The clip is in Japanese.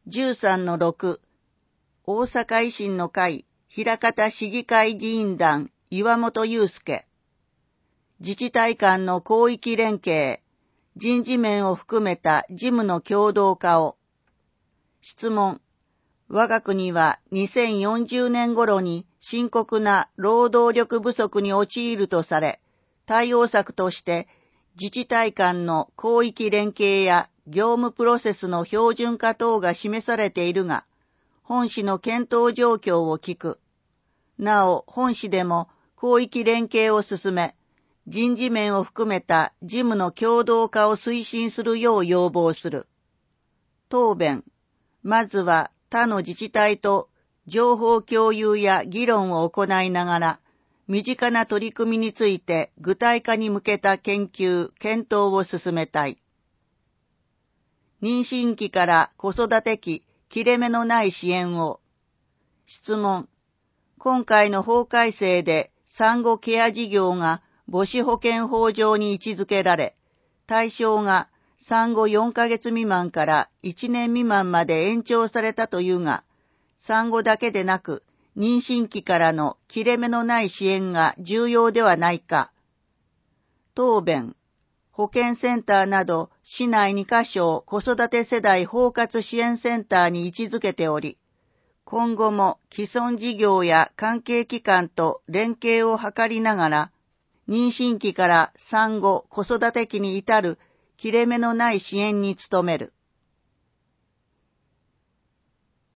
13-6、大阪維新の会、枚方市議会議員団、岩本祐介。自治体間の広域連携、人事面を含めた事務の共同化を。質問。我が国は2040年頃に深刻な労働力不足に陥るとされ、対応策として自治体間の広域連携や業務プロセスの標準化等が示されているが、本市の検討状況を聞く。なお、本市でも広域連携を進め、人事面を含めた事務の共同化を推進するよう要望する。答弁。まずは他の自治体と情報共有や議論を行いながら、身近な取り組みについて具体化に向けた研究・検討を進めたい。妊娠期から子育て期、切れ目のない支援を。質問。今回の法改正で産後ケア事業が母子保健法上に位置づけられ、対象が産後4ヶ月未満から1年未満まで延長されたというが、産後だけでなく妊娠期からの切れ目のない支援が重要ではないか。答弁。保健センターなど市内2カ所を子育て世代包括支援センターに位置づけており、今後も既存事業や関係機関と連携を図りながら、妊娠期から産後子育て期に至る切れ目のない支援に努める。